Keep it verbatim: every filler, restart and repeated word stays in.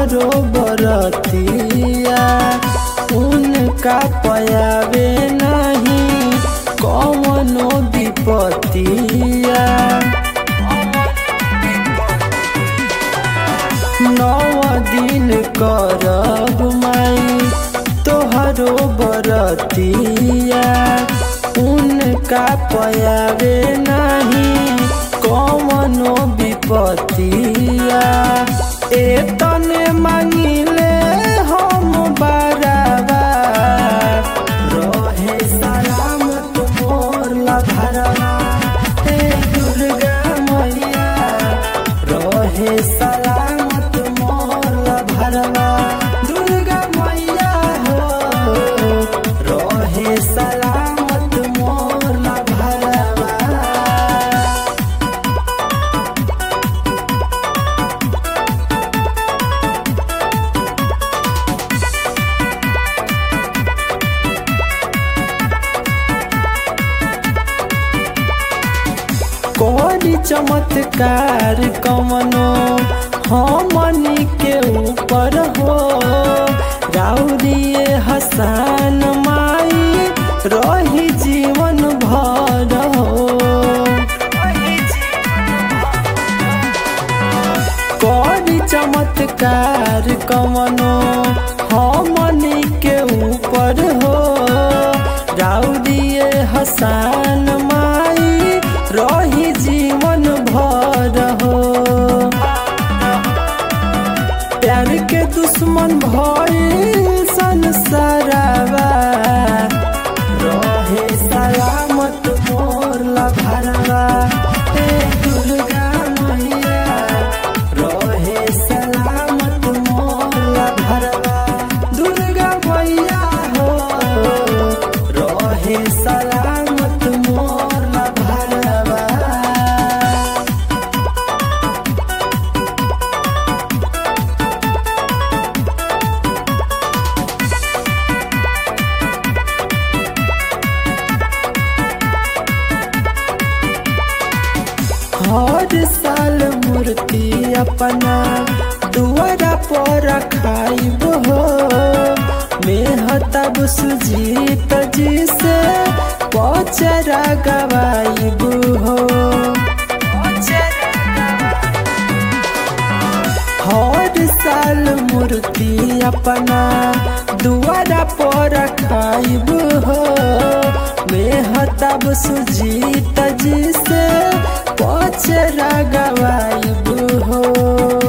तोहरो बरतिया उनका पयावे नहीं कौनो विपतिया। नौ दिन करब माई तोहरो बरतिया उनका पयावे नहीं कौनो विपतिया। ए तने मांगिले हम बराबा रहे सलामत मोर लभरवा। हे दुर्गा मैया रहे सलामत मोर लभरवा। दुर्गा मैया हो रहे सलामत मोर लभरवा। कोरी चमत्कार कमनो हमनी के ऊपर हो राउरिए हसन माई रही जीवन भर हो। कोरी चमत्कार कमनो हमनी के ऊपर हो राउरिए हसन माई रही जीवन भर हो। प्यार के दुश्मन भइल संसारवा रहे सलामत मोर लभरवा। हे दुर्गा मैया रहे सलामत मोर लभरवा। दुर्गा मैया हो रहे सलामत मोर लभरवा। हर साल मूर्ति अपना दुआरा पर रखाइब हो मेहताब सुजीत जी से पचरा गवाइब हो। हर साल मूर्ति अपना दुआरा पर रखाइब हो मेहताब सुजीत जी से पचरा गवाइब हो।